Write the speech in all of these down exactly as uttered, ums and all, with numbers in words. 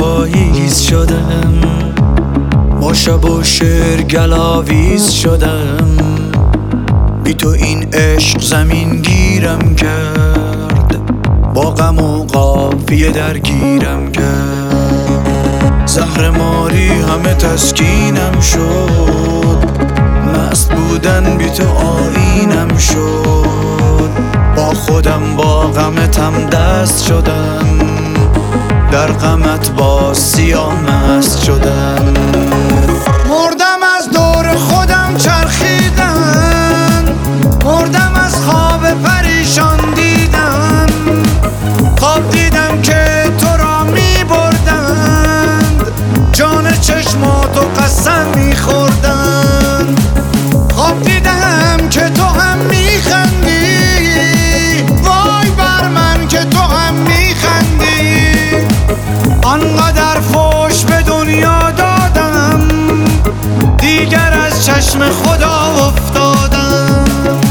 پاییز شدم، با شب و شعر گلاویز شدم. بی تو این عشق زمین گیرم کرد، با غم و قافیه درگیرم کرد. زهر ماری همه تسکینم شد، مست بودن بی تو آیینم شد. با خودم با غمتم دست شدم، در غمت با سیاه مست شدم. مردم از دور خودم چرخیدن، مردم از خواب پریشان دیدم. خواب دیدم که تو را می بردند، جان چشماتو قسم می خوردند. خواب دیدم که تو هم می خندی، وای بر من که تو هم می خندی. آنقدر فوش به دنیا دادم، دیگر از چشم خدا افتادم.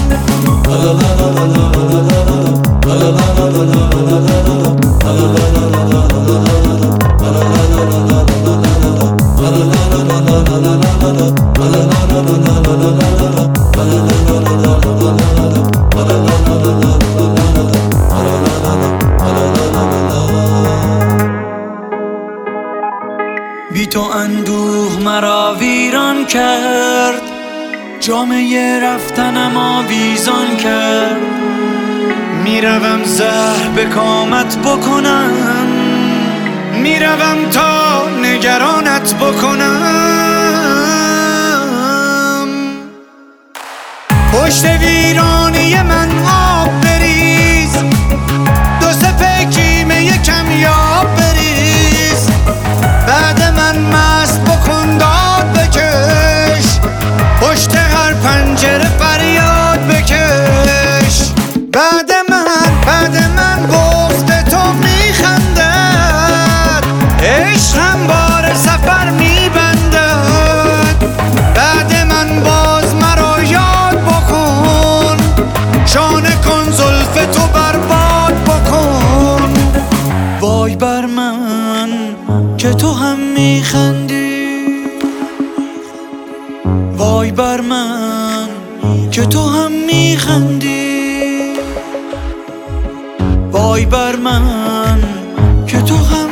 بی تو اندوه مرا ویران کرد، جامعه رفتنم آویزان کرد. میروم زهر به کامت بکنم، میروم تا نگرانت بکنم. پشت ویرانی من آب بریز، دو سه پیکیمه یکم یاب بریز. بعد من مست بکن داد بکش، پشت هر پنجره فریاد بکش. بعد من بعد من گفته تو میخندد، عشقم بار سفر میبندد. بعد من باز مرا یاد بکن، شانه کن زلف تو برباد بکن. وای بر من که تو هم میخندی، وای بر من که تو هم میخندی. وای بر من که تو هم